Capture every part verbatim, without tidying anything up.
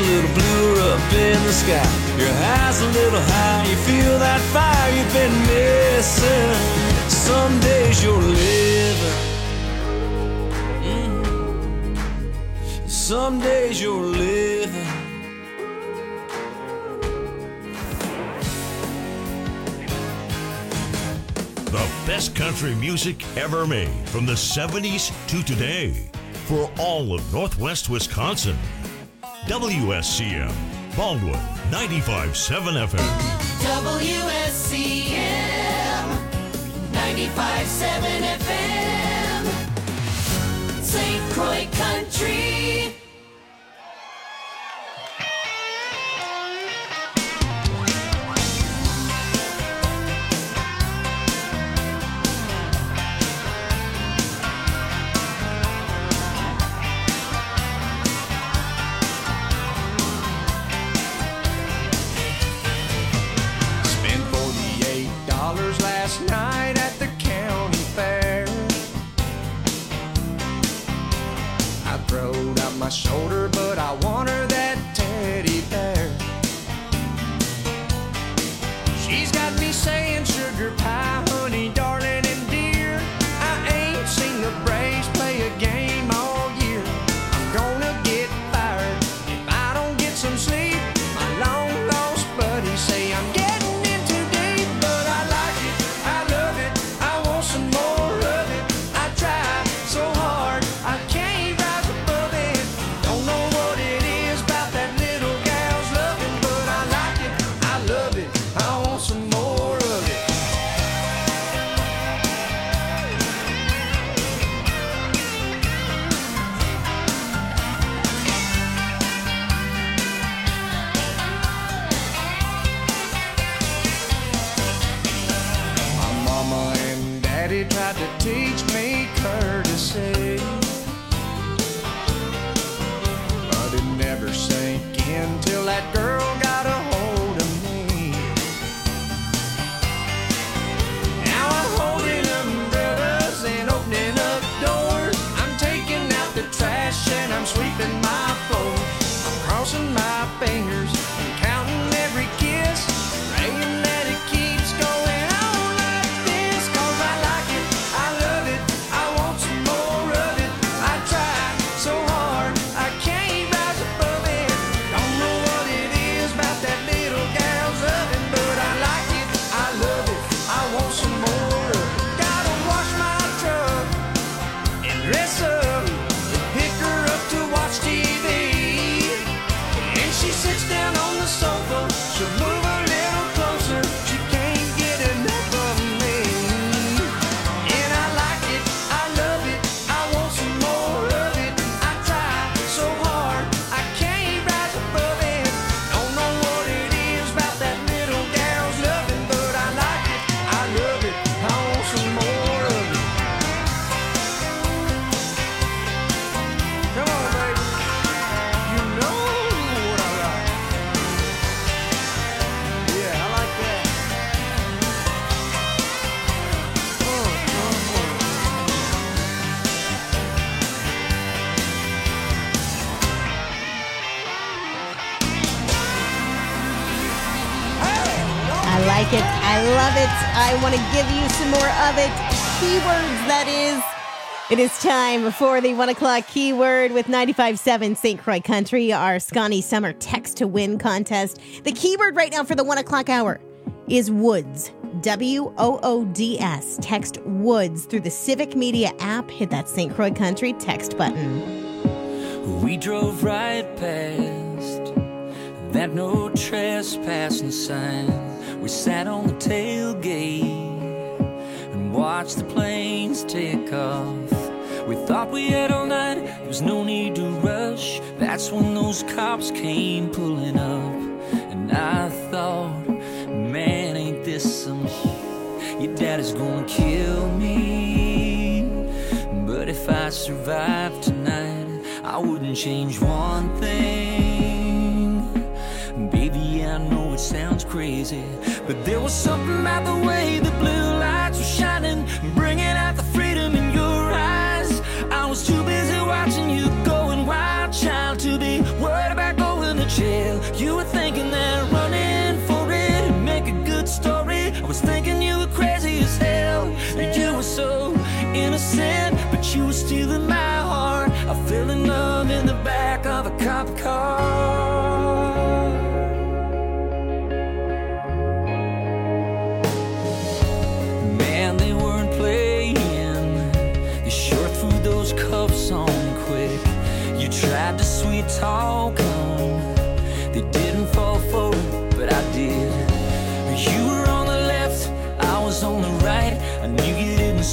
little bluer up in the sky. Your eyes a little high, you feel that fire you've been missing. Some days you're living, mm-hmm. Some days you're living. The best country music ever made from the seventies to today for all of Northwest Wisconsin. W S C M, Baldwin, ninety-five point seven F M. W S C M, ninety-five point seven F M. Saint Croix Country. Night at the county fair, I throwed out my shoulder, but I want her that teddy bear. She's got me saying sugar pie, honey, darling, and dear. I ain't seen the Braves play a game all year. I'm gonna get fired if I don't get some sleep. My long lost buddies say I'm getting tried to teach me courtesy, but it never sank in till that girl got a hold of me. Now I'm holding umbrellas and opening up doors. I'm taking out the trash and I'm sweeping my floor. I'm crossing my fingers and counting every kiss, praying that it keeps going. It. I love it. I want to give you some more of it. Keywords, that is. It is time for the one o'clock keyword with ninety-five point seven Saint Croix Country, our Scotty Summer Text to Win contest. The keyword right now for the one o'clock hour is woods. W O O D S. Text woods through the Civic Media app. Hit that Saint Croix Country text button. We drove right past that no trespassing sign. We sat on the tailgate and watched the planes take off. We thought we had all night, there was no need to rush. That's when those cops came pulling up. And I thought, man, ain't this some shit? Your daddy's gonna kill me. But if I survive tonight, I wouldn't change one thing. Baby, I know it sounds crazy, but there was something about the way the blue lights were shining, bringing out the freedom in your eyes. I was too busy watching you going wild, child, to be worried about going to church.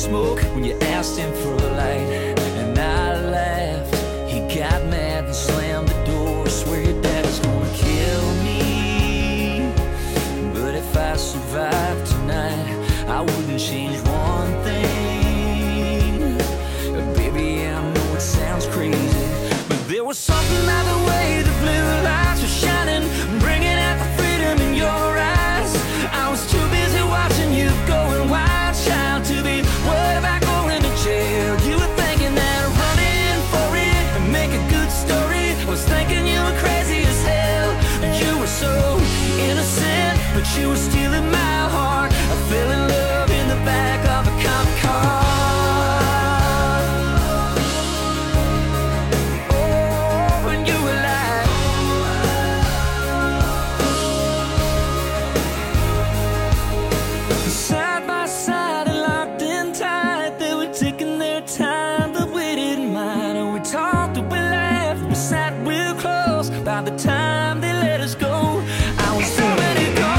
smoke when you asked him for a light. And I laughed. He got mad and slammed the door. Swear your dad's gonna kill me. But if I survive tonight, I wouldn't change one thing. Baby, I know it sounds crazy, but there was something about the way the blue lights were shining, bringing out the freedom in your eyes. I was too busy watching you going wild, child, to be worried about going to jail. You were thinking that running for it and make a good story. I was thinking you were crazy as hell. You were so innocent, but you were stealing my heart. I fell in love in the back of a cop car. Oh, and you were like, side by side and locked in tight. They were taking their time, but we didn't mind. And we talked and we laughed, we sat real close. By the time they let us go, I was already gone.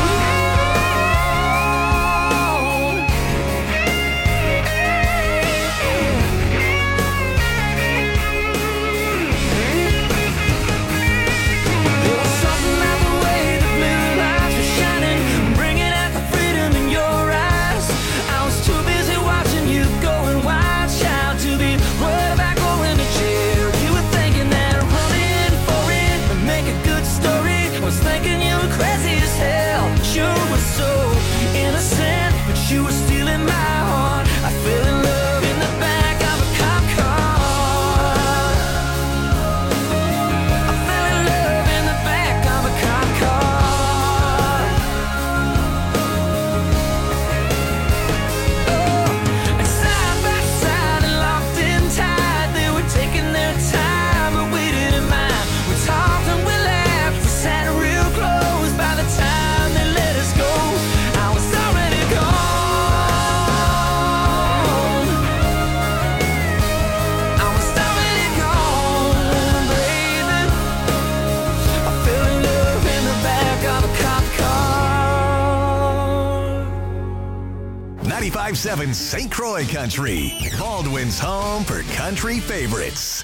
You were stealing my heart. I fell in love in the back of a cop car. I fell in love in the back of a cop car. Oh, and side by side and locked in tight. They were taking their time, but we didn't mind. We talked and we laughed. We sat real close. By the time they let us go, I was already gone. ninety-five point seven Saint Croix Country, Baldwin's home for country favorites.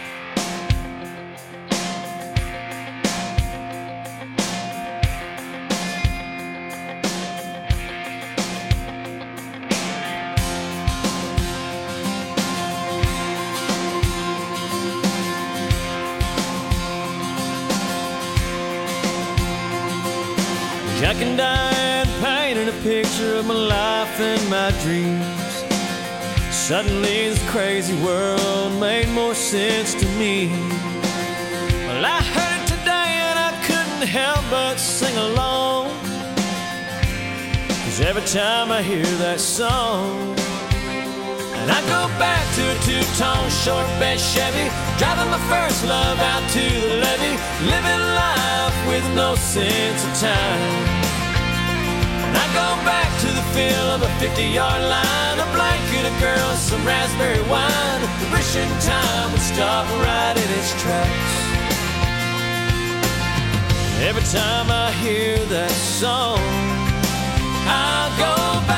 Jack and Diane painted a picture of my life and my dreams. Suddenly this crazy world made more sense to me. Well, I heard it today and I couldn't help but sing along, 'cause every time I hear that song, and I go back to a two-tone short bed Chevy, driving my first love out to the levee, living life with no sense of time. And I go back to the feel of a fifty-yard line, a blanket, a girl, some raspberry wine, wishing time would stop right in its tracks. Every time I hear that song, I'll go back.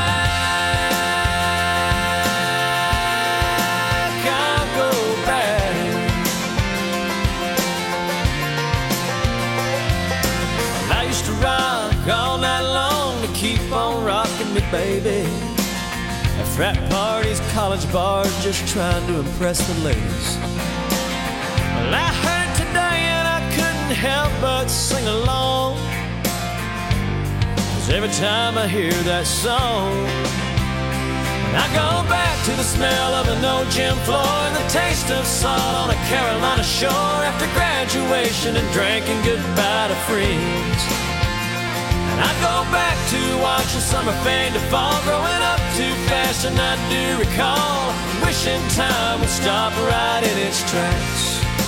All night long to keep on rocking me, baby. At frat parties, college bars, just trying to impress the ladies. Well, I heard today and I couldn't help but sing along, 'cause every time I hear that song, and I go back to the smell of an old gym floor and the taste of salt on a Carolina shore after graduation and drinking goodbye to friends. And I go back to watching summer fade to fall, growing up too fast, and I do recall wishing time would stop right in its tracks.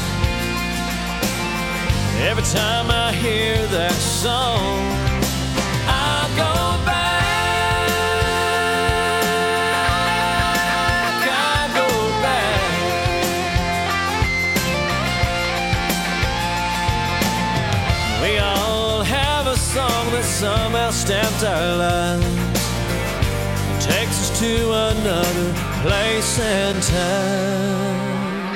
Every time I hear that song, I'll go back, I'll go back. We all have a song that somehow stamped our lives. takes us to another place and time.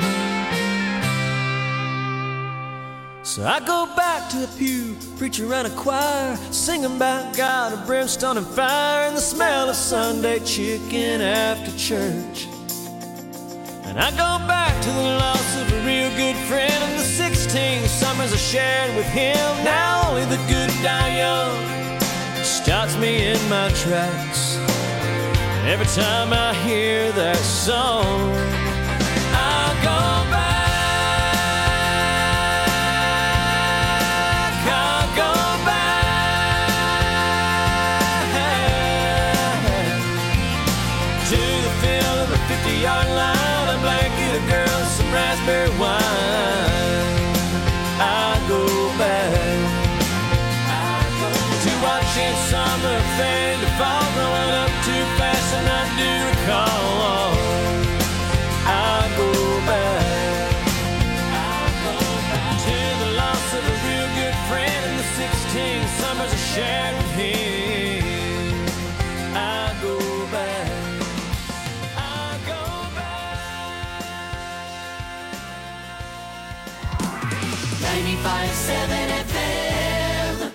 So I go back to the pew, preacher and a choir, singing about God of brimstone and fire, and the smell of Sunday chicken after church. And I go back to the loss of a real good friend, and the sixteen summers I shared with him. Now only the good die young stops me in my tracks. And every time I hear that song, I go back. fifty-yard line, a blanket of girls, some raspberry wine. I go back to watching summer fade to fall, growing up too fast and I do recall. I go back to the loss of a real good friend and the sixteen summers I shared with him. I go back. ninety-five point seven F M.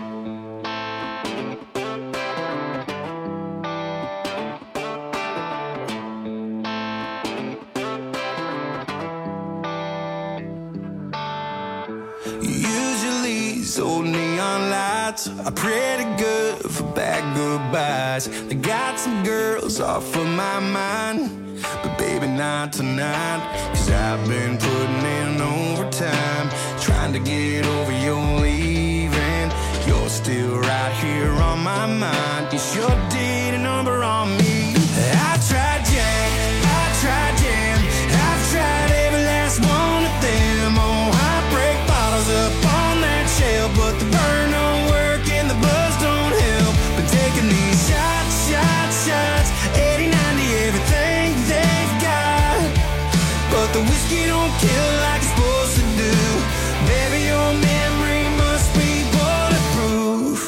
Usually these old neon lights are pretty good for bad goodbyes. They got some girls off of my mind, but baby not tonight. Cause I've been putting in overtime, trying to get over your leaving. You're still right here on my mind. You sure did a number on me. I tried Jack, I tried Jam, I've tried every last one of them. Oh, I break bottles up on that shelf, but the burn don't work and the buzz don't help. But taking these shots, shots, shots, eighty, ninety, everything they've got. But the whiskey don't kill like it's supposed to do. Baby, your memory must be bulletproof.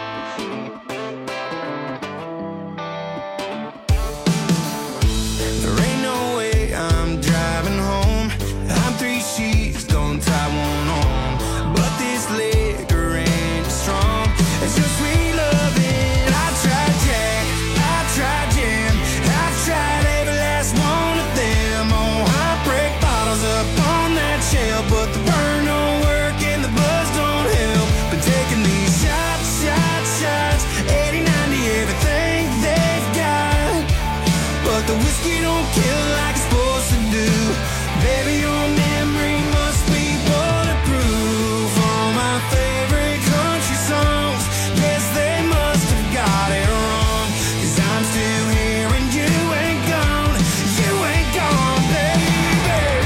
There ain't no way I'm driving home. I'm three sheets, don't tie one on. But this liquor ain't strong. It's your sweet loving. I tried Jack, I tried Jam, I've tried every last one of them. Oh, I break bottles up on that shelf, but the burn don't work and the buzz don't help. But taking these shots, shots, shots, eighty, ninety, everything they've got. But the whiskey don't kill like it's supposed to do. Baby, your memory must be bulletproof. All my favorite country songs, yes, they must have got it wrong. Cause I'm still here and you ain't gone. You ain't gone, baby.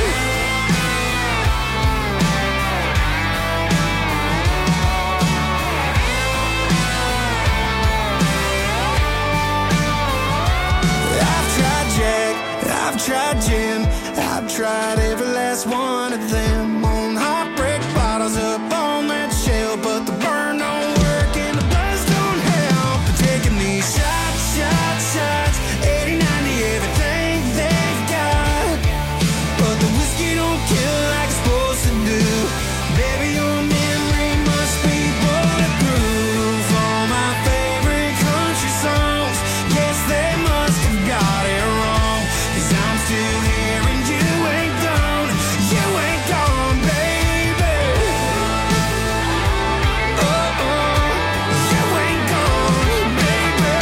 I've tried Jack, I've tried Jim, I've tried every last one of them. On hot break bottles up on that shelf, but the burn don't work and the buzz don't help. But taking these shots, shots, shots, eighty, ninety, everything they've got. But the whiskey don't kill like it's supposed to do. Baby, your memory must be bulletproof. All my favorite country songs, yes, they must have got it wrong. Cause I'm still here and you ain't gone. You ain't gone, baby. Oh, oh, you ain't gone, baby.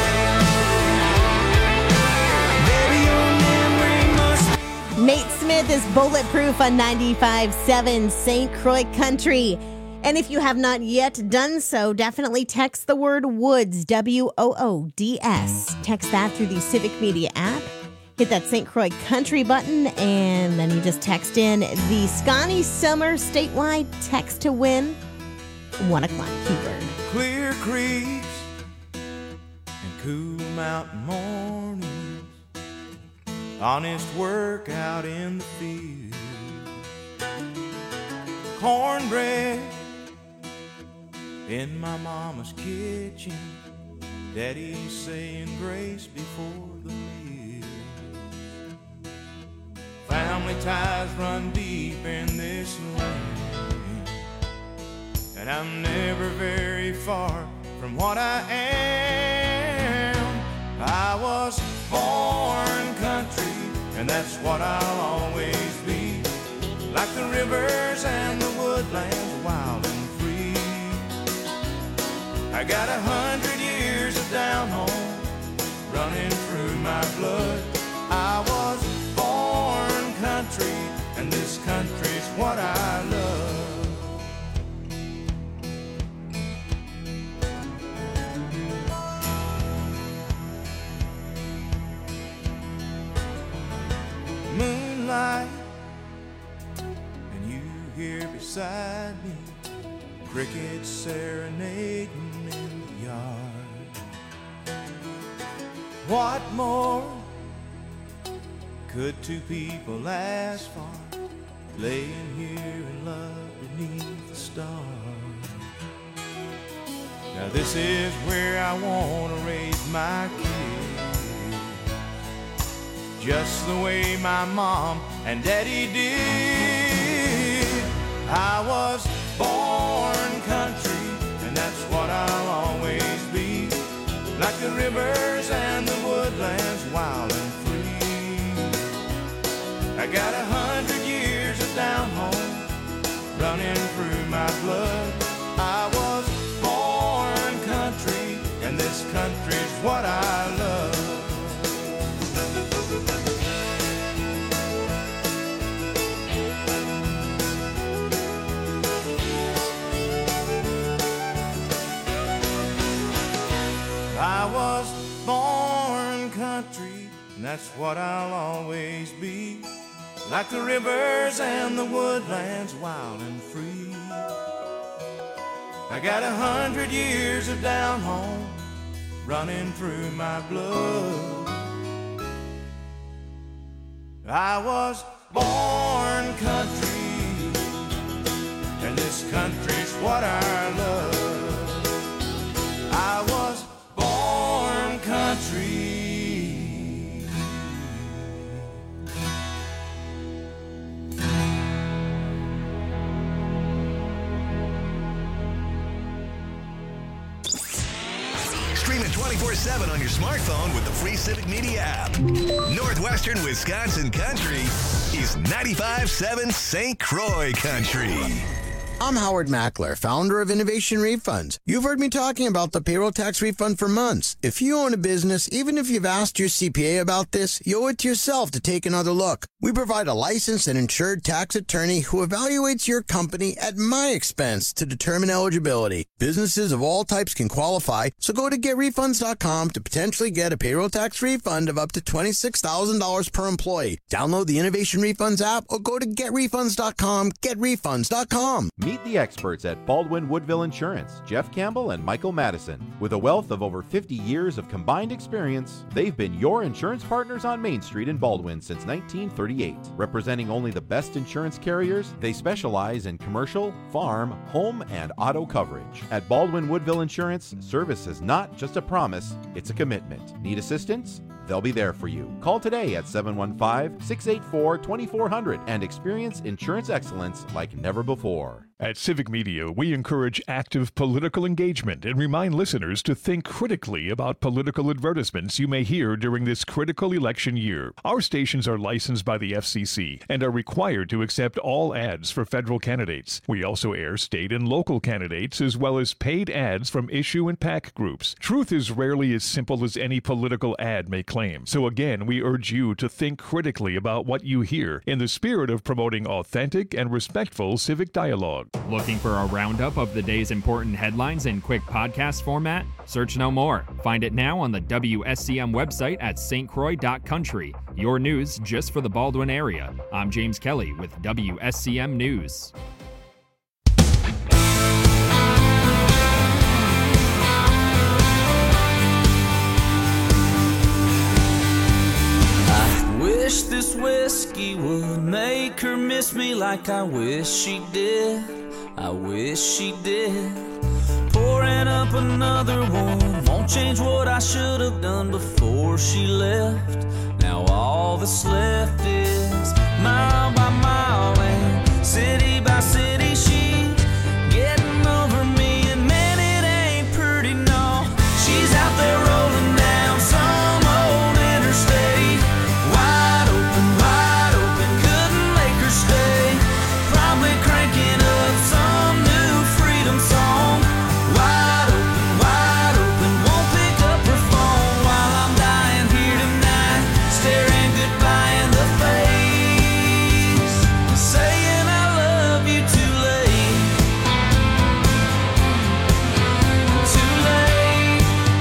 Baby, your memory must Nate Smith is Bulletproof on ninety-five point seven Saint Croix Country. And if you have not yet done so, definitely text the word Woods, W O O D S. Text that through the Civic Media app. Hit that Saint Croix Country button, and then you just text in the Scotty Summer statewide text to win. One o'clock keyword. Clear creeks and cool mountain mornings, honest work out in the field, cornbread in my mama's kitchen, Daddy's saying grace before the meal. Family ties run deep in this land, and I'm never very far from what I am. I was born country, and that's what I'll always be. Like the rivers and the woodlands, wild and free. I got a hundred years of down home running through my blood. I was born country, and this country's what I love. Moonlight, and you here beside me, crickets serenading in the yard. What more could two people ask for, laying here in love beneath the stars? Now this is where I want to raise my kids, just the way my mom and daddy did. I was born country, and that's what I'll always be. Like the rivers and the woodlands, wild and free. I got a hundred years of down home running through my blood. I was born country, and this country's what I love. I was born country, and that's what I'll always be. Like the rivers and the woodlands, wild and free. I got a hundred years of down home running through my blood. I was born country, and this country's what I love. I was born country. Stream it twenty-four seven on your smartphone with the free Civic Media app. Northwestern Wisconsin Country is ninety-five point seven Saint Croix Country. I'm Howard Mackler, founder of Innovation Refunds. You've heard me talking about the payroll tax refund for months. If you own a business, even if you've asked your C P A about this, you owe it to yourself to take another look. We provide a licensed and insured tax attorney who evaluates your company at my expense to determine eligibility. Businesses of all types can qualify, so go to get refunds dot com to potentially get a payroll tax refund of up to twenty-six thousand dollars per employee. Download the Innovation Refunds app or go to get refunds dot com, get refunds dot com. Meet the experts at Baldwin Woodville Insurance, Jeff Campbell and Michael Madison. With a wealth of over fifty years of combined experience, they've been your insurance partners on Main Street in Baldwin since nineteen thirty-eight. Representing only the best insurance carriers, they specialize in commercial, farm, home, and auto coverage. At Baldwin Woodville Insurance, service is not just a promise, it's a commitment. Need assistance? They'll be there for you. Call today at seven one five, six eight four, two four zero zero and experience insurance excellence like never before. At Civic Media, we encourage active political engagement and remind listeners to think critically about political advertisements you may hear during this critical election year. Our stations are licensed by the F C C and are required to accept all ads for federal candidates. We also air state and local candidates as well as paid ads from issue and PAC groups. Truth is rarely as simple as any political ad may claim. So again, we urge you to think critically about what you hear in the spirit of promoting authentic and respectful civic dialogue. Looking for a roundup of the day's important headlines in quick podcast format? Search no more. Find it now on the W S C M website at s t croix dot country. Your news just for the Baldwin area. I'm James Kelly with W S C M News. I wish this whiskey would make her miss me like I wish she did. I wish she did. Pouring up another one won't Won't change what I should have done before she left. Now all that's left is mile by mile and city by city. She's getting over me, and man, it ain't pretty, no. She's out there rolling down some old interstate, wide open, wide open, couldn't make her stay. Probably cranking up some new freedom song. Wide open, wide open, won't pick up her phone while I'm dying here tonight, staring goodbye in the face, saying I love you too late, too late.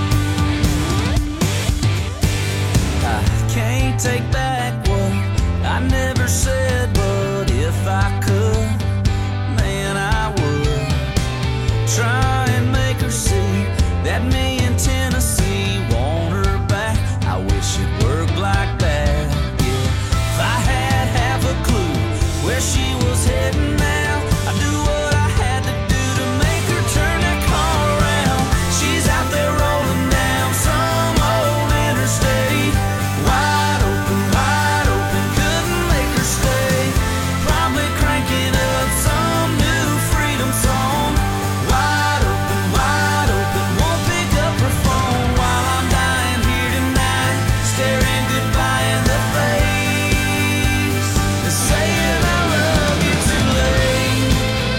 I can't take back what I never said, but if I could, man, I would try and make her see that me in Tennessee want her back. I wish it worked like that, yeah. If I had half a clue where she was heading now, I'd do what I had to do to make her turn that car around. She's out there rolling down some old interstate, wide open, wide open, couldn't make her stay. Probably cranking up some new freedom song. Wide open, wide open, won't pick up her phone while I'm dying here tonight, staring goodbye in the face, saying I love you too late,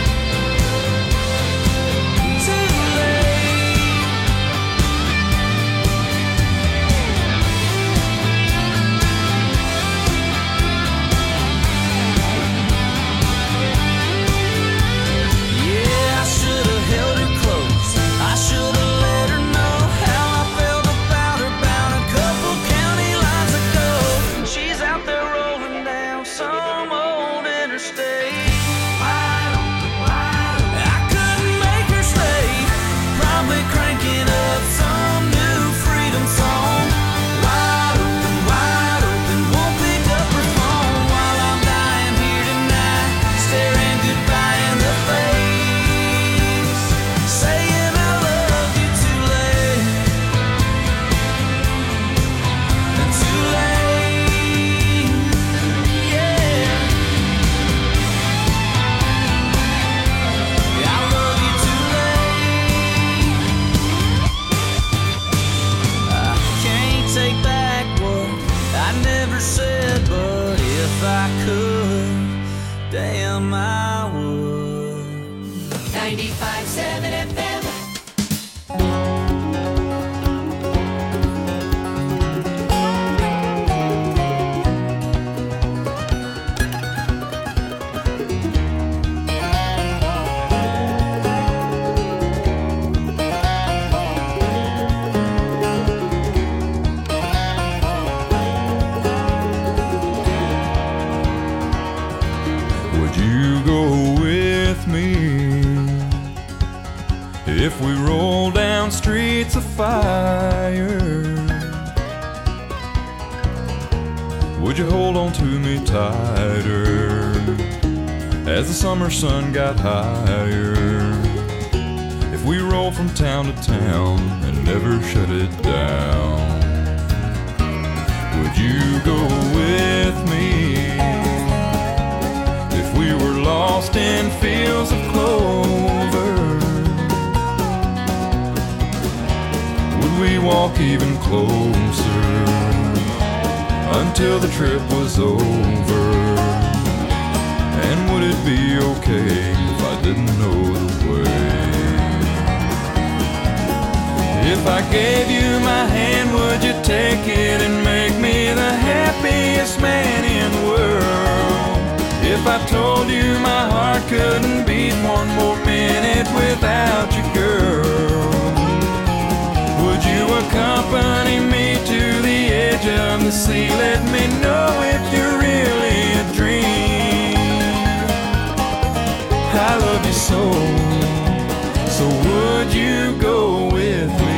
too late. Yeah, I should have held her close. I should have let her know how I felt about her bout a couple county lines ago. She's out there rolling down some old interstate, wide open, wide open. I couldn't make her stay. Probably cranking up some new freedom song. Wide open, wide open, won't pick up her phone while I'm dying here tonight, staring goodbye in the face, saying I love you too late, too late, yeah. I love you too late. I can't take back what I never said, but if I could, damn, I would. ninety-five point seven F M. Would you go with me if we roll down streets of fire? Would you hold on to me tighter as the summer sun got higher? If we roll from town to town and never shut it down, would you go with me? If we were lost in fields of clover, would we walk even closer until the trip was over? And would it be okay if I didn't know the way? If I gave you my hand, would you take it and make me the happiest man in the world? If I told you my heart couldn't beat one more minute without you, girl, would you accompany me to the edge of the sea? Let me know if you're really a dream. I love you so, so would you go with me?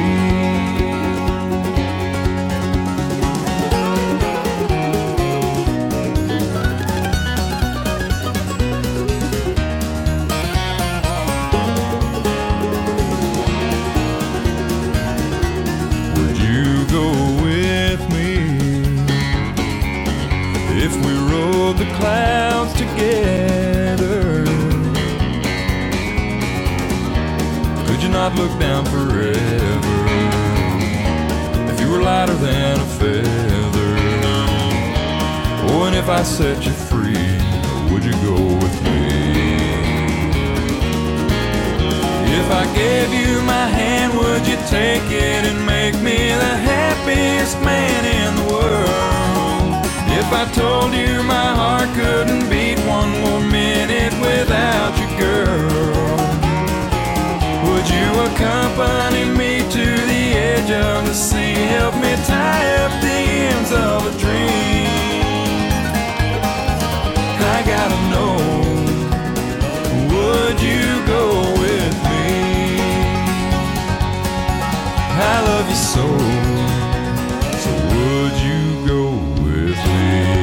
Would you not look down forever if you were lighter than a feather? Oh, and if I set you free, would you go with me? If I gave you my hand, would you take it and make me the happiest man in the world? If I told you my heart couldn't beat one more minute without you, girl, would you accompany me to the edge of the sea? Help me tie up the ends of a dream. I gotta know, would you go with me? I love you so, so would you go with me?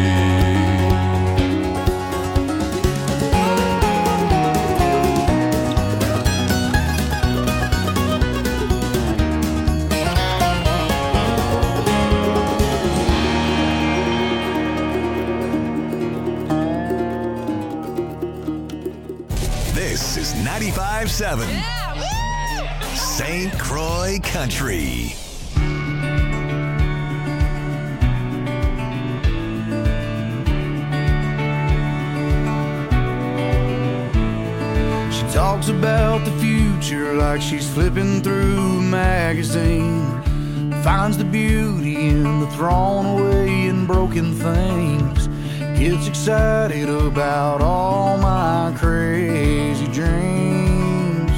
This is ninety-five seven Saint Croix Country. She talks about the future like she's flipping through a magazine. Finds the beauty in the thrown away and broken things. Gets excited about all my crazy dreams.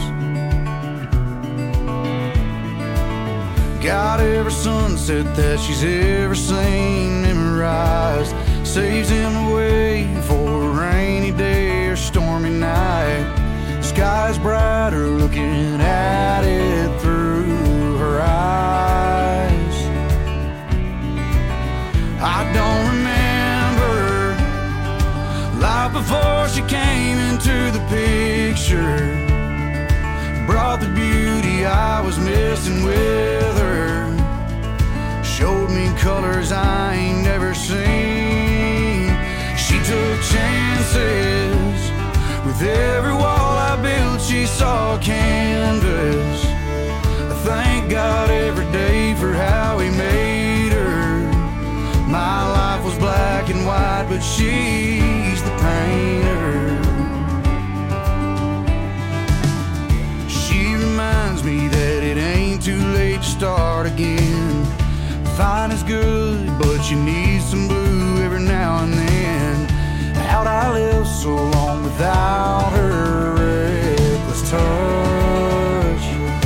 Got every sunset that she's ever seen memorized. Saves him away for a rainy day or stormy night. Sky's brighter looking at it through her eyes. I don't remember life before she came into the picture. Brought the beauty I was missing with her. Showed me colors I ain't never seen. She took chances. With every wall I built she saw canvas. I thank God every day for how he made her. My life was black and white, but she's the painter. She reminds me that it ain't too late to start again. Fine is good, but you need some blue every now and then. How'd I live so long without her reckless touch?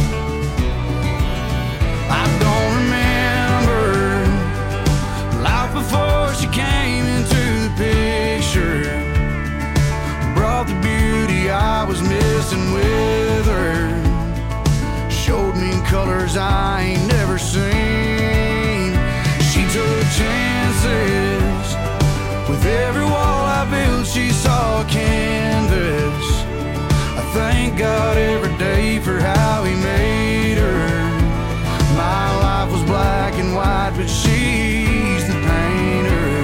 I don't remember life before she came into the picture. Brought the beauty I was missing with her. Showed me colors I ain't never seen. She took chances. With every wall I built she saw canvas. I thank God every day for how he made her. My life was black and white, but she's the painter.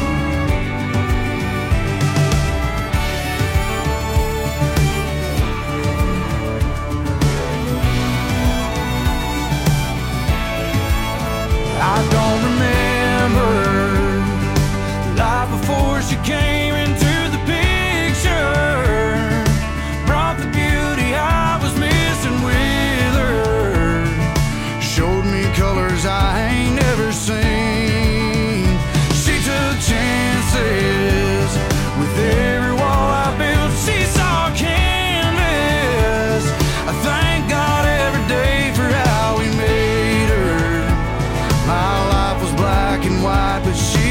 I don't remember life before she came into the picture. Brought the beauty I was missing with her. Showed me colors I ain't never seen. She took chances. With every wall I built she saw canvas. I thank God every day for how he made her. My life was black and white, but she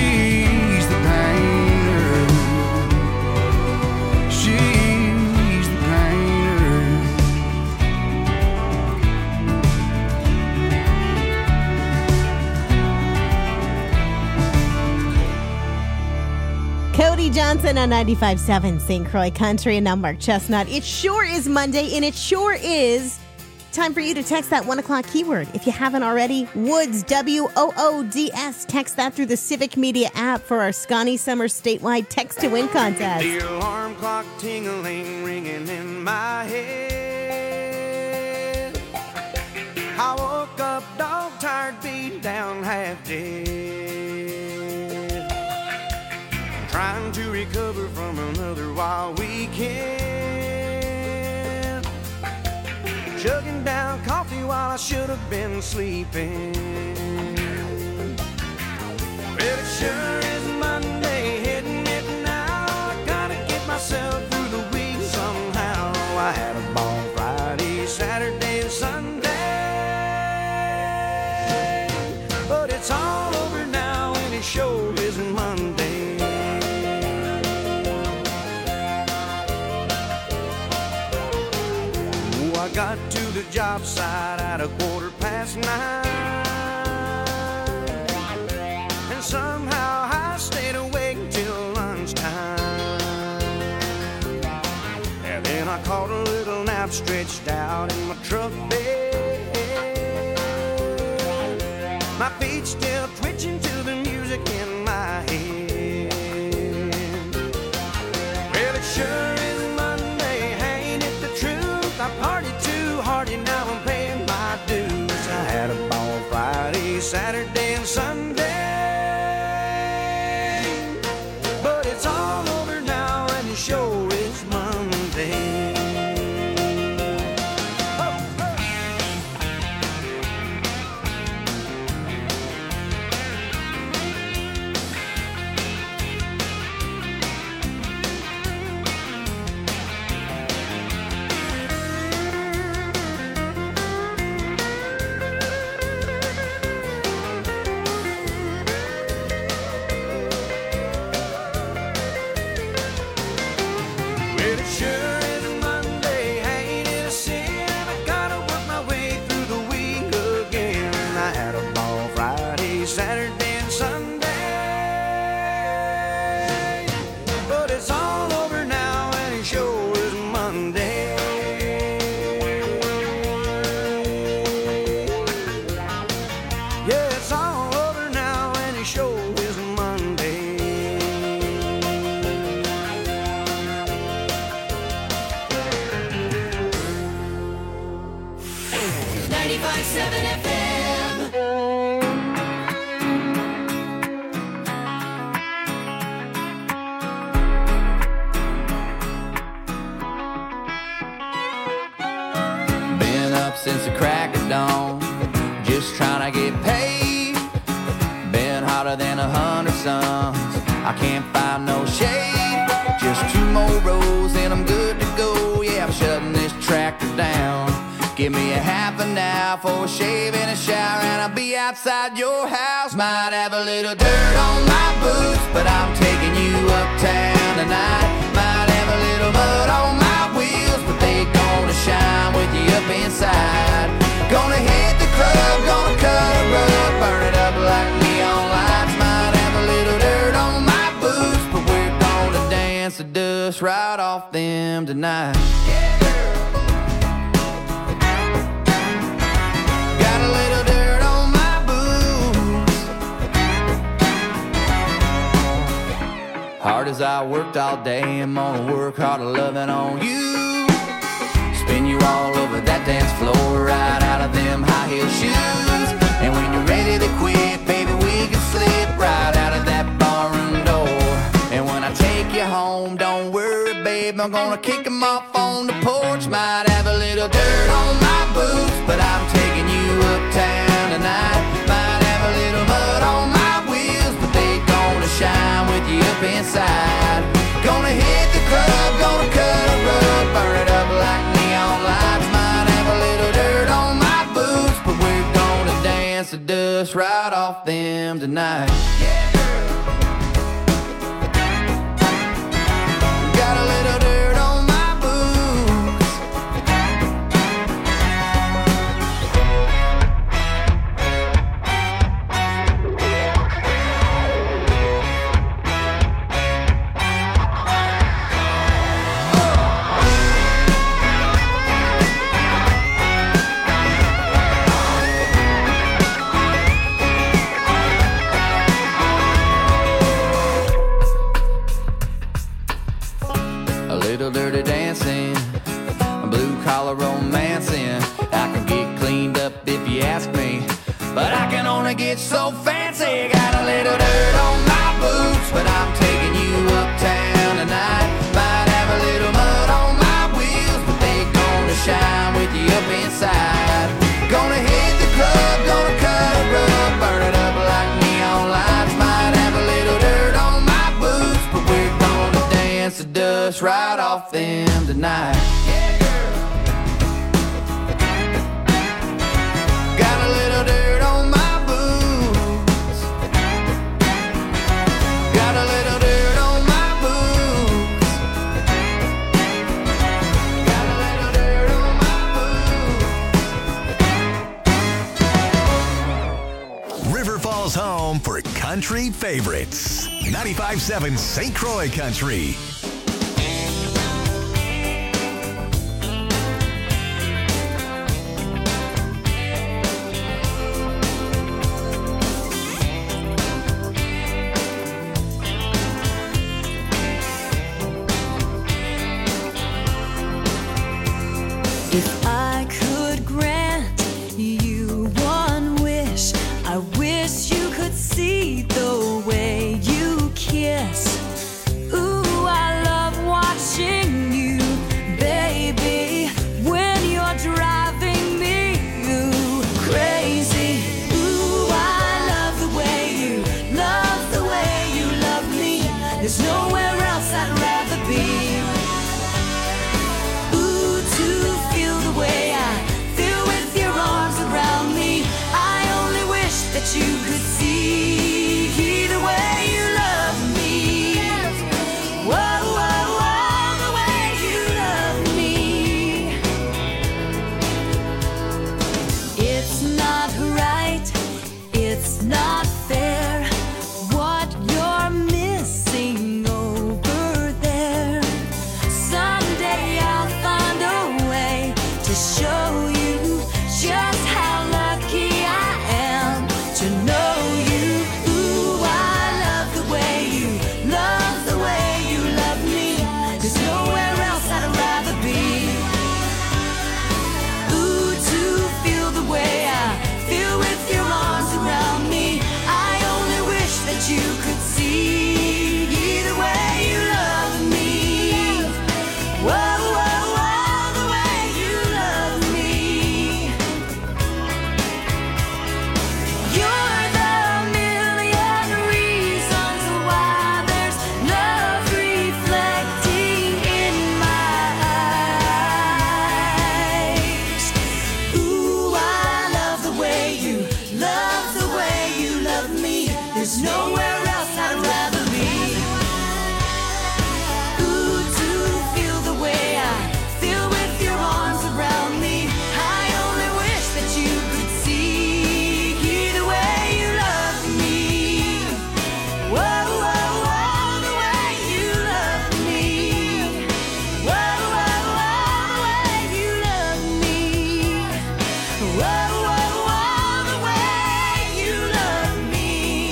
Cody Johnson on ninety-five point seven Saint Croix Country, and now Mark Chestnut. It sure is Monday, and it sure is time for you to text that one o'clock keyword. If you haven't already, Woods, W O O D S. Text that through the Civic Media app for our Scotty Summer statewide text to win contest. The alarm clock ting-a-ling ringing in my head. chugging down coffee while I should have been sleeping. Well, it sure is Monday, hitting it now. I gotta get myself through the week somehow. I had a ball Friday, Saturday, and Sunday, but it's all over now and it sure isn't Monday. Oh, I got to the job site at a quarter past nine, and somehow I stayed awake till lunchtime. And then I caught a little nap stretched out in my truck bed, my feet still twitching to the music in my head. Well, it sure is Monday, ain't it the truth? I partied too hard and now I'm paying my dues. I had a ball Friday, Saturday, and Sunday, but it's all over now and it sure is Monday. Well, it sure is Monday, ain't it a sin? I gotta work my way through the week again. I had a ball Friday, Saturday, and Sunday, but it's all over now and it sure is Monday. Yeah, it's all over now and it sure is Monday. ninety-five seven F M. Been up since the crack of dawn, just trying to get paid. Been hotter than a hundred suns, I can't find no shade. Just two more rows and I'm good to go. Yeah, I'm shutting this tractor down. Give me a half an hour for a shave and a shower, and I'll be outside your house. Might have a little dirt on my boots, but I'm taking you uptown tonight. Might have a little mud on my wheels, but they gonna shine with you up inside. Gonna hit the club, gonna cut a rug, burn it up like neon lights. Might have a little dirt on my boots, but we're gonna dance the dust right off them tonight. Got a little dirt on my boots. Hard as I worked all day, I'm gonna work harder loving on you. Spin you all over that dance floor, right out of them high heel shoes. And when you're ready to quit, baby, we can slip right out of that barroom door. And when I take you home, don't worry, babe, I'm gonna kick 'em off on the porch. Might have a little dirt on my boots, but I'm taking you uptown tonight. Might have a little mud on my wheels, but they gonna shine with you up inside. Gonna hit the club, gonna cut a rug, burn it up like neon lights. Might have a little dirt on my boots, but we're gonna dance the dust right off them tonight. Got a little dirt on my boots. Little dirty dancing, blue collar romancing. I can get cleaned up if you ask me, but I can only get so fancy. Got a little dirt on my boots, but I'm taking you uptown tonight. Might have a little mud on my wheels, but they gonna shine with you up inside. side. Gonna hit the club, gonna cut a rug, burn it up like neon lights. Might have a little dirt on my boots, but we're gonna dance the dust right off them tonight. Yeah, girl. Got a little dirt on my boots. Got a little dirt on my boots. Got a little dirt on my boots. River Falls home for country favorites. ninety-five point seven Saint Croix Country. If I could grant you one wish, I wish you could see the way you kiss. Ooh, I love watching you, baby, when you're driving me ooh, crazy. Ooh, I love the way you, love the way you love me. There's nowhere else I'd rather be. That you could see the way you love me. Whoa, whoa, whoa, the way you love me. It's not right, it's not fair, what you're missing over there. Someday I'll find a way to show you just how lucky I am to know you. Ooh, I love the way you, love the way you love me. There's nowhere else I'd rather be. Ooh, to feel the way I feel with your arms around me. I only wish that you could see the way you love me. Whoa, whoa, whoa, the way you love me. You're the million reasons why there's love reflecting in my eyes. Ooh, I love the way you, love the way you love me. There's nowhere else I'd rather be. Ooh, to feel the way I feel with your arms around me. I only wish that you could see the way you love me. Whoa, whoa, whoa, the way you love me. Whoa, whoa, whoa, the way you love me. Whoa, whoa, whoa, the way you love me.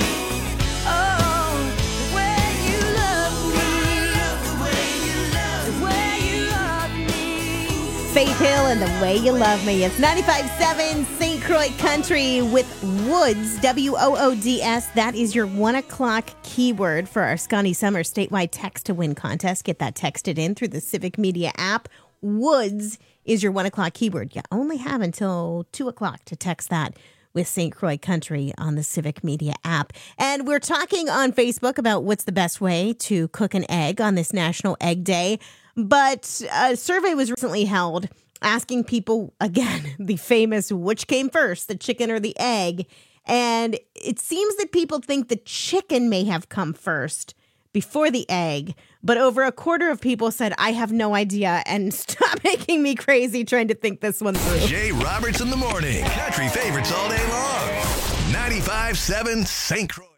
Oh, the way you love me. The way you love, the way you love me. Faith Hill and The Way You Love Me. It's ninety-five point seven Saint Croix Country with Woods, W O O D S. That is your one o'clock keyword for our Scotty Summer statewide text to win contest. Get that texted in through the Civic Media app. Woods is your one o'clock keyword. You only have until two o'clock to text that with Saint Croix Country on the Civic Media app. And we're talking on Facebook about what's the best way to cook an egg on this National Egg Day. But a survey was recently held asking people, again, the famous which came first, the chicken or the egg. And it seems that people think the chicken may have come first before the egg. But over a quarter of people said, I have no idea, and stop making me crazy trying to think this one through. Jay Roberts in the morning. Country favorites all day long. ninety-five point seven Saint Croix.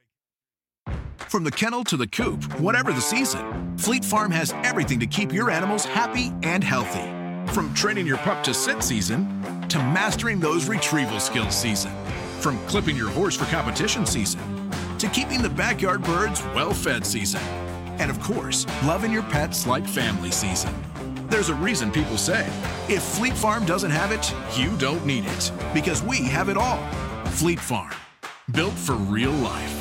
From the kennel to the coop, whatever the season, Fleet Farm has everything to keep your animals happy and healthy. From training your pup to sit season, to mastering those retrieval skills season. From clipping your horse for competition season, to keeping the backyard birds well-fed season. And of course, loving your pets like family season. There's a reason people say, if Fleet Farm doesn't have it, you don't need it. Because we have it all. Fleet Farm, built for real life.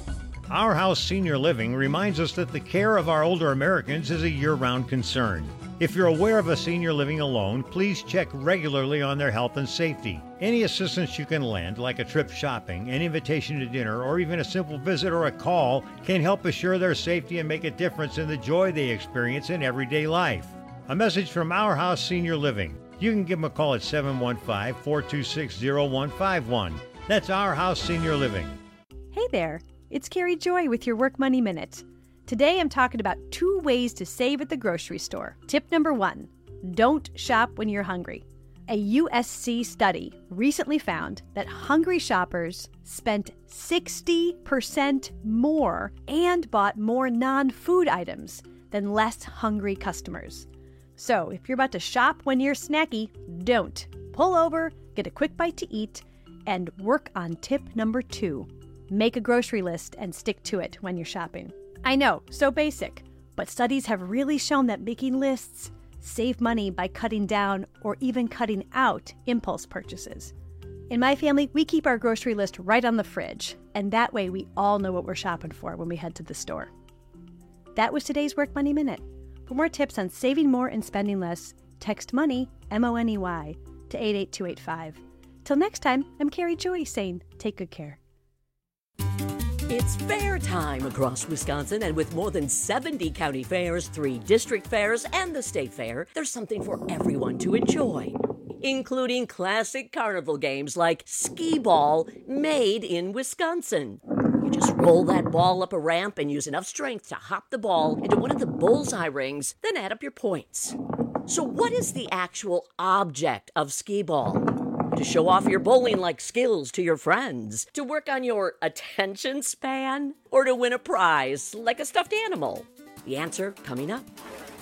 Our House Senior Living reminds us that the care of our older Americans is a year-round concern. If you're aware of a senior living alone, please check regularly on their health and safety. Any assistance you can lend, like a trip shopping, an invitation to dinner, or even a simple visit or a call, can help assure their safety and make a difference in the joy they experience in everyday life. A message from Our House Senior Living. You can give them a call at seven one five, four two six, zero one five one. That's Our House Senior Living. Hey there, it's Carrie Joy with your Work Money Minute. Today I'm talking about two ways to save at the grocery store. Tip number one, don't shop when you're hungry. A U S C study recently found that hungry shoppers spent sixty percent more and bought more non-food items than less hungry customers. So if you're about to shop when you're snacky, don't. Pull over, get a quick bite to eat, and work on tip number two. Make a grocery list and stick to it when you're shopping. I know, so basic, but studies have really shown that making lists save money by cutting down or even cutting out impulse purchases. In my family, we keep our grocery list right on the fridge, and that way we all know what we're shopping for when we head to the store. That was today's Work Money Minute. For more tips on saving more and spending less, text MONEY, M O N E Y, to eight eight two eight five. Till next time, I'm Carrie Joy saying take good care. It's fair time across Wisconsin, and with more than seventy county fairs, three district fairs, and the state fair, there's something for everyone to enjoy, including classic carnival games like skee ball, made in Wisconsin. You just roll that ball up a ramp and use enough strength to hop the ball into one of the bullseye rings, then add up your points. So what is the actual object of skee ball? To show off your bowling-like skills to your friends? To work on your attention span? Or to win a prize, like a stuffed animal? The answer coming up.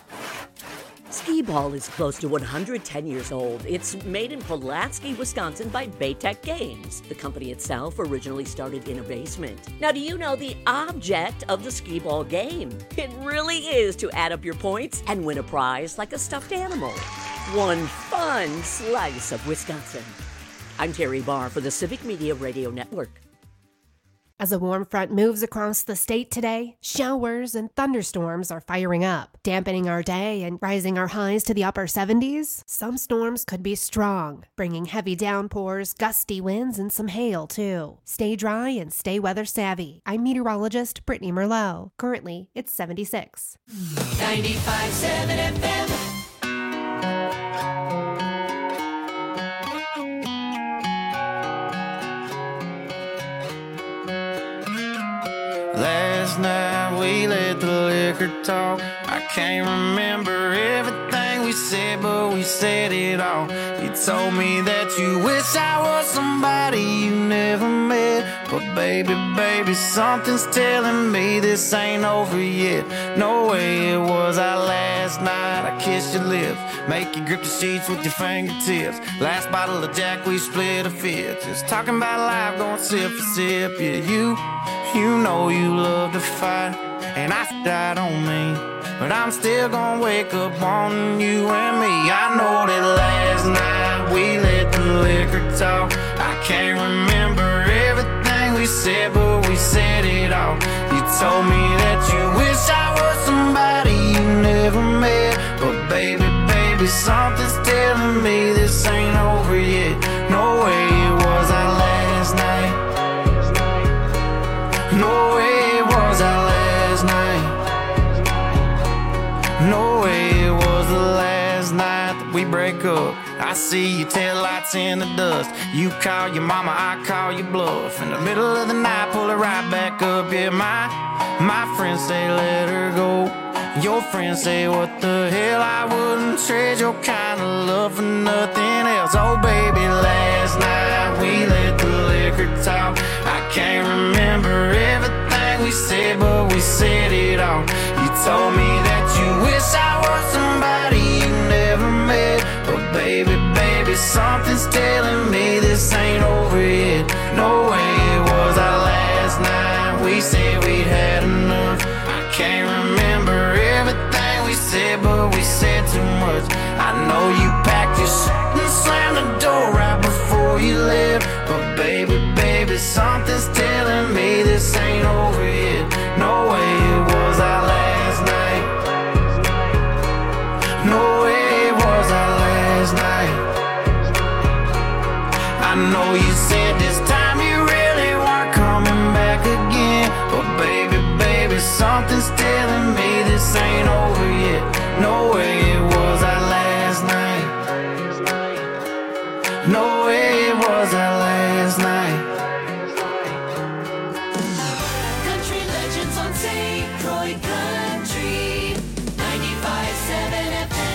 Skee ball is close to one hundred ten years old. It's made in Pulaski, Wisconsin by Baytech Games. The company itself originally started in a basement. Now, do you know the object of the skee ball game? It really is to add up your points and win a prize like a stuffed animal. One fun slice of Wisconsin. I'm Terry Barr for the Civic Media Radio Network. As a warm front moves across the state today, showers and thunderstorms are firing up, dampening our day and rising our highs to the upper seventies. Some storms could be strong, bringing heavy downpours, gusty winds, and some hail, too. Stay dry and stay weather savvy. I'm meteorologist Brittany Merlot. Currently, it's seventy-six. ninety-five point seven F M. Last night we let the liquor talk. I can't remember everything we said, but we said it all. You told me that you wish I was somebody you never met. But baby, baby, something's telling me this ain't over yet. No way it was our last night. I kissed your lips, make you grip the sheets with your fingertips. Last bottle of Jack, we split a fifth. Just talking about life, going sip for sip. Yeah, you, you know you love to fight, and I died on me. But I'm still gonna wake up wanting you and me. I know that last night we let the liquor talk. I can't remember everything we said, but we said it all. You told me that you wish I was somebody you never met. But baby, baby, something's telling me this ain't over yet. No way it was our last night. No way it was our last night. No way it was the last night that we break up. I see your taillights in the dust. You call your mama, I call your bluff. In the middle of the night, pull it right back up. Yeah, my, my friends say let her go. Your friends say what the hell, I wouldn't trade your kind of love for nothing else. Oh baby, last night we let the liquor talk. I can't remember everything we said, but we said it all. You told me that you wish I was somebody you never met. But baby, baby, something's telling me this ain't over yet. No way it was our last night. We said we'd had enough. I can't remember everything we said, but we said too much. I know you packed your shit and slammed the door right before you left. But baby, baby, something's telling me this ain't over yet. No way it was our last night. No know you said this time you really weren't coming back again, but baby, baby, something's telling me this ain't over yet. No way it was our last night. No way it was our last night. Country legends on Saint Croix Country ninety-five point seven F M.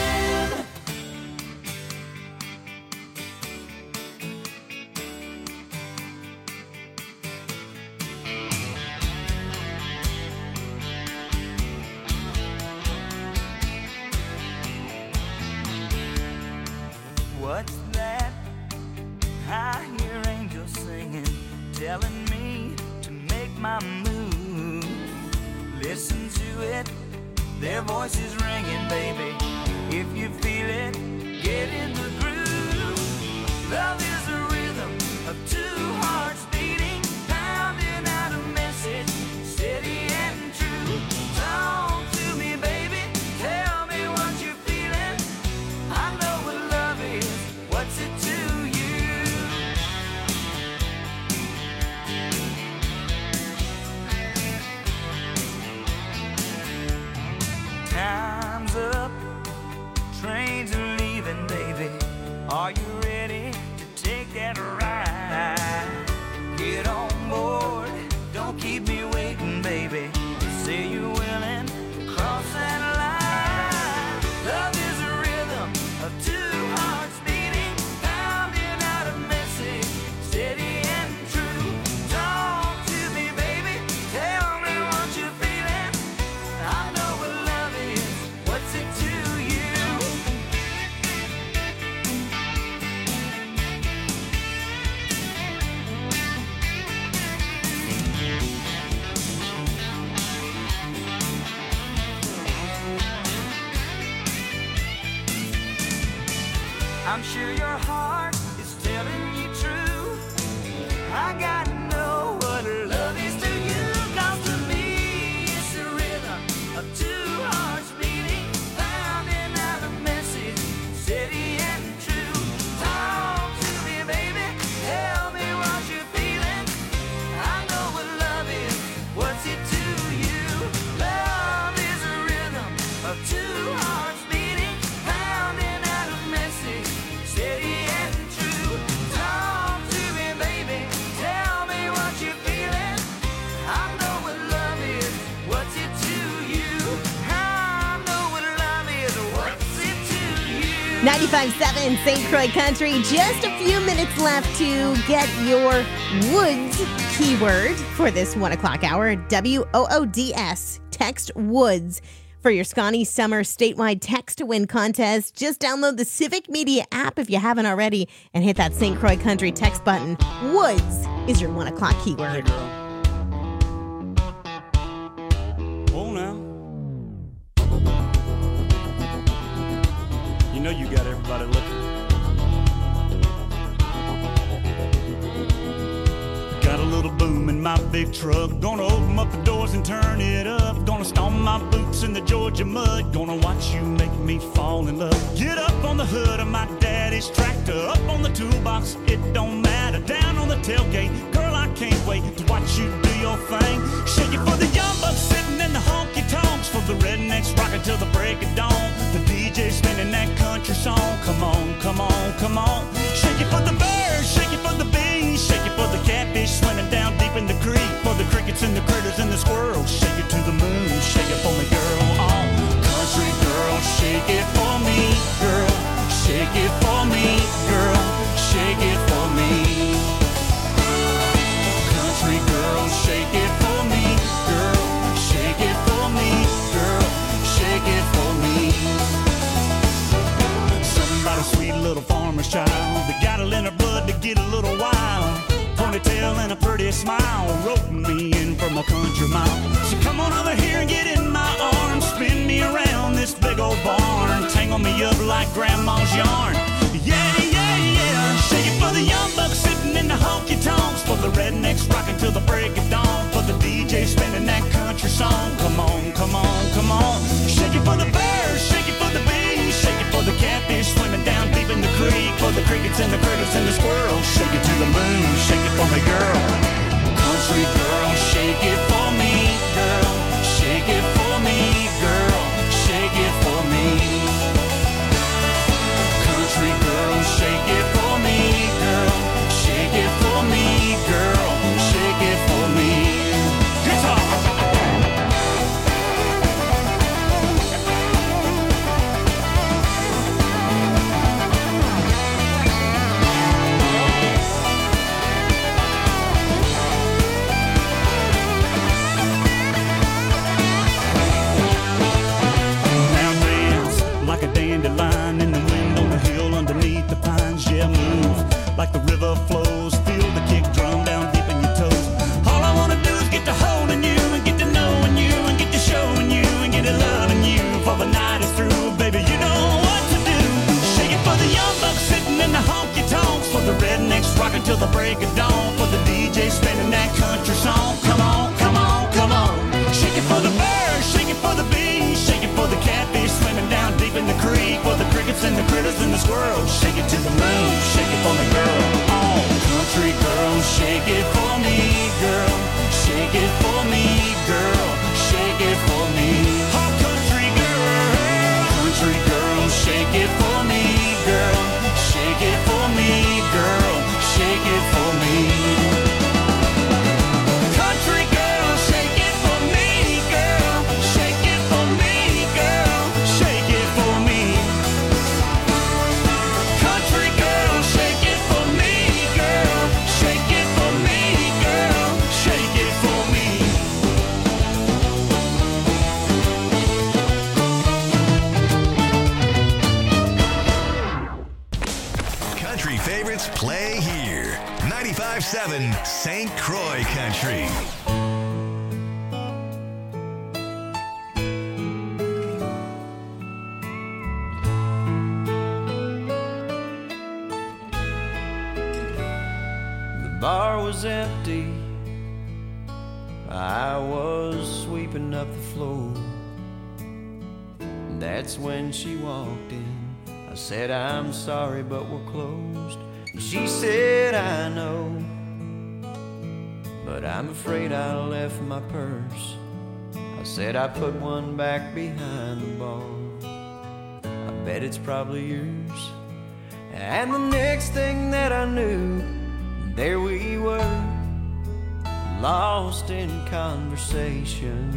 What's that? I hear angels singing, telling me to make my move. Listen to it, their voices ringing, baby. If you feel it, get in the groove. Love is a rhythm of two hearts beating, pounding out a message, steady and true. Talk to me, baby, tell me what you're feeling. I know what love is, what's it to you? Time's up, trains are leaving, baby. Are you ready to take that ride? Get on board, don't keep me waiting, baby. Say you're willing to cross that line. Love is a rhythm of two hearts beating, pounding out a message, steady and true. Talk to me, baby, tell me what you're feeling. I know what love is, what's it to you? I'm sure your heart is telling you true. I gotta know what love is to you. 'Cause to me, it's a rhythm of two hearts beating, pounding out a message, steady and true. Talk to me, baby, tell me what you're feeling. I know what love is, what's it to you? Love is a rhythm of two hearts beating, pounding out a message, steady and true. Talk to me, baby, tell me what you're feeling. I know what love is, what's it to you? I know what love is, what's it to you? ninety-five point seven Saint Croix Country. Just a few minutes left to get your Woods keyword for this one o'clock hour. W O O D S. Text Woods for your Scotty Summer statewide text to win contest. Just download the Civic Media app if you haven't already and hit that Saint Croix Country text button. Woods is your one o'clock keyword. Hey, girl. Oh, now. You know you got everybody looking. Got a little boom in my big truck. Gonna open up the doors and turn it up. Gonna stomp my boots in the Georgia mud. Gonna watch you make me fall in love. Get up on the hood of my daddy's tractor. Up on the toolbox, it don't matter. Down on the tailgate, girl, I can't wait to watch you do your thing. Shake it for the young bucks sitting in the honky tonks. For the rednecks rocking till the break of dawn. The D J spinning that country song. Come on, come on, come on. Shake it for the birds, shake it for the bees. Shake it for the catfish swimming down deep in the creek. For the crickets and the critters and the squirrels. Shake it to the moon, shake it for me, girl. Oh, country girl, shake it for me, girl. Shake it for me, girl. Shake it for me. Country girl, shake it for me, girl. Shake it for me, girl. Shake it for me. Something about a sweet little farmer's child that got it in her blood to get a little wild. Ponytail and a pretty smile, roping me in from a country mile. So come on over here and get in my arms, spin me around this big old barn, tangle me up like grandma's yarn. Yeah, yeah, yeah. Shake it for the young bucks sitting in the honky tonks, for the rednecks rocking till the break of dawn, for the D J spinning that country song. Come on, come on, come on. Shake it for the birds, shake it for the bees, shake it for the catfish swimming down deep in the creek, for the crickets crickets and the critters and the squirrels. Shake it to the moon, shake it for me, girl. Country girl, shake it for me, girl. Shake it for me, girl. Shake it for me. Country girl, shake it for me, girl. Shake it for me, girl. Shake it for me. Guitar! Dandelion in the wind on the hill underneath the pines. Yeah, move like the river flows. Feel the kick drum down deep in your toes. All I wanna do is get to holding you and get to knowing you and get to showing you and get to loving you before the night is through. Baby, you know what to do. Shake it for the young bucks sitting in the honky tonks, for the rednecks rocking till the break of dawn, for the D J spinning that country song. Come on, come on, come on. Shake it for the birds, shake it for the bees, shake it for the catfish swimming down deep in the creek, for the crickets and the critters and the squirrels. Shake it to the moon, shake it for me, girl. Oh, country girl, shake it for me, girl. Shake it for me, girl. Shake it for me. Oh, country girl, country girl, shake it for me, girl. Shake it for me, girl. Shake it for me. Country girl, shake it for me, girl. Shake it for me, girl. Shake it for me. Country girl, shake it for me, girl. Shake it for me, girl. Shake it for me. Country favorites play here. ninety-five point seven Saint Croix Country. The bar was empty. I was sweeping up the floor. That's when she walked in. I said, I'm sorry, but we're closed. And she said, I know, but I'm afraid I left my purse. I said, I put one back behind the bar. I bet it's probably yours. And the next thing that I knew, there we were, lost in conversation.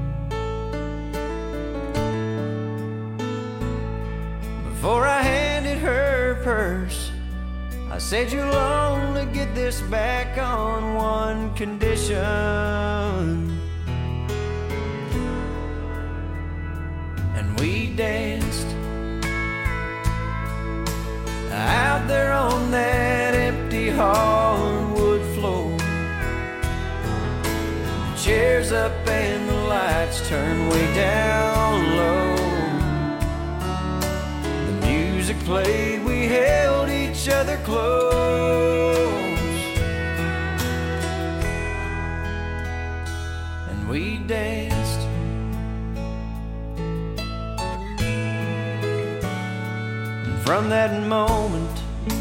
Before I handed her purse, I said, you'll only get this back on one condition. And we danced out there on that empty hardwood floor. The chairs up and the lights turned way down low. Music played, we held each other close, and we danced. And from that moment,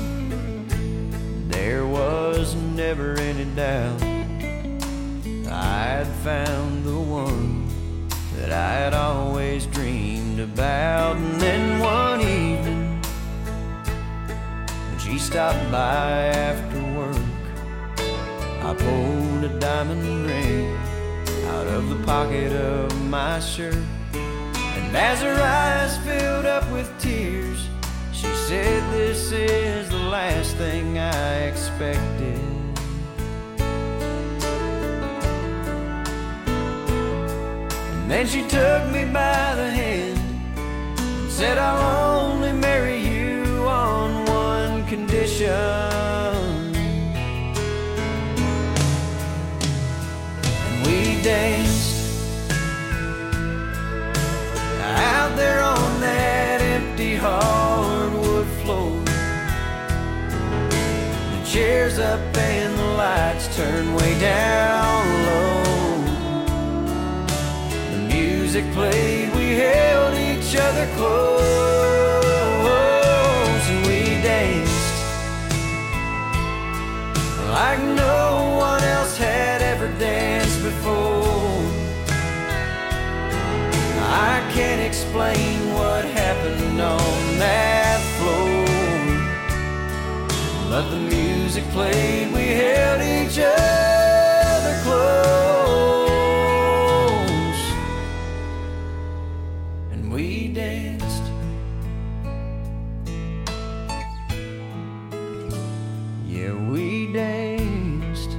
there was never any doubt I'd found the one that I had always dreamed about. And then one evening, she stopped by after work. I pulled a diamond ring out of the pocket of my shirt, and as her eyes filled up with tears, she said, this is the last thing I expected. And then she took me by the hand and said, I'll only marry you on one condition. And we danced out there on that empty hardwood floor. The chairs up and the lights turned way down low. The music played, we held each other close, and we danced explain what happened on that floor. But the music played, we held each other close, and we danced. Yeah, we danced.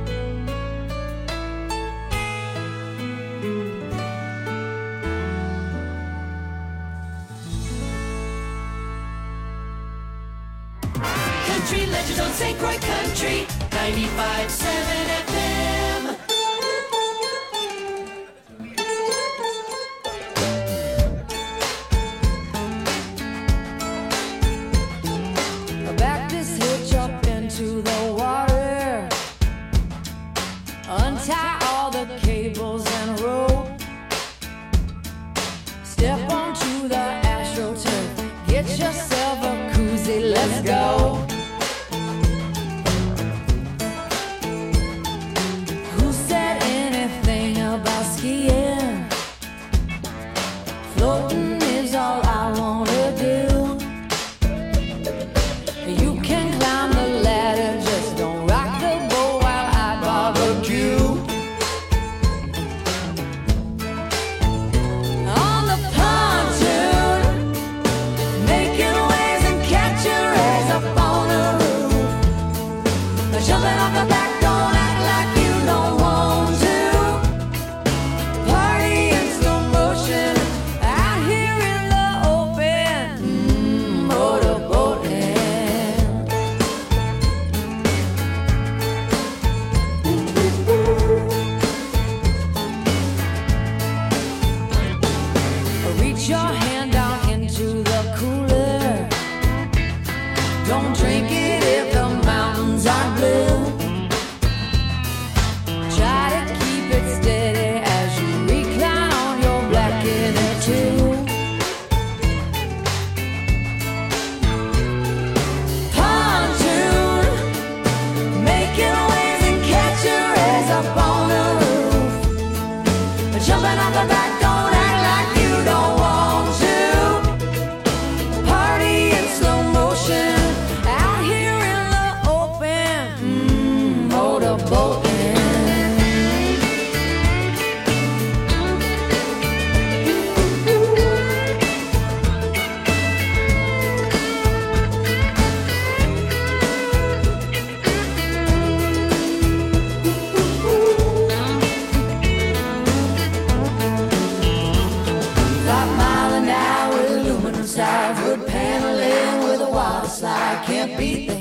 Country legends on Saint Croix Country, ninety-five point seven F M. Back this hitch up into the water, untie all the cables and rope, step onto the AstroTurf, get yourself a koozie, let's go. Who said anything about skiing? Floating is all I wanna do. You can climb the ladder, just don't rock the boat while I barbecue. On the pontoon, making waves and catching rays up on the roof. Jumping off the back, don't act like you don't want to. Party in slow motion, out here in the open. Mm, motorboating. Reach your hand down into the cooler. Don't drink it if the mountains are blue. Try to keep it steady as you recline on your black inner tube. Pontoon, making waves and catching rays up on the roof. Jumping off the back, don't act like you don't want to. Party in slow motion, out here in the open. Mm, motorboating. Five mile an hour, aluminum side, wood paneling with a water slide. Can't beat the